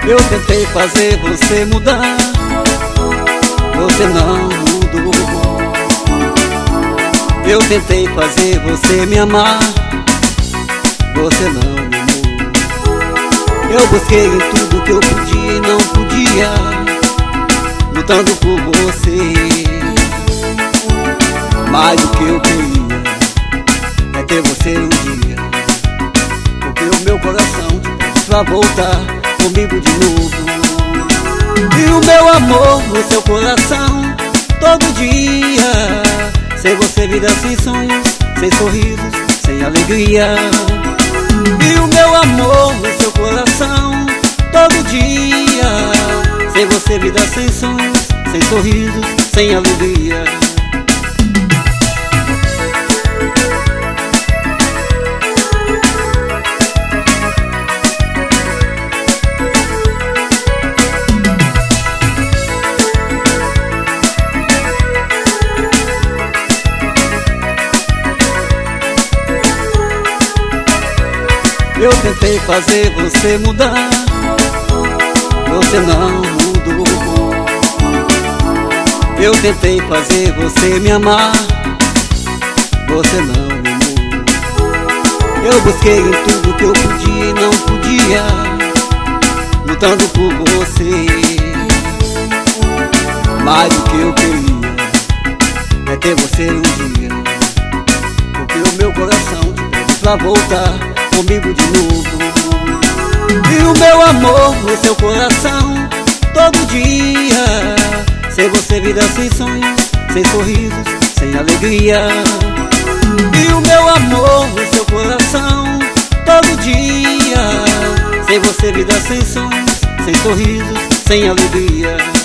Eu tentei fazer você mudar, você não mudou. Eu tentei fazer você me amar, você não me amou. Eu busquei em tudo que eu podia e não podia, lutando por você. Mas o que eu queria é ter você um dia, porque o meu coração te pede pra voltar comigo de novo. E o meu amor no seu coração todo dia. Sem você vida sem sonhos, sem sorrisos, sem alegria. E o meu amor no seu coração todo dia. Sem você vida sem sonhos, sem sorrisos, sem alegria. Eu tentei fazer você mudar, você não mudou. Eu tentei fazer você me amar, você não me amou. Eu busquei em tudo que eu podia e não podia, lutando por você. Mas o que eu queria é ter você um dia, porque o meu coração te pede pra voltar comigo de novo. E o meu amor no seu coração todo dia. Sem você vida sem sonhos, sem sorrisos, sem alegria. E o meu amor no seu coração todo dia. Sem você vida sem sonhos, sem sorrisos, sem alegria.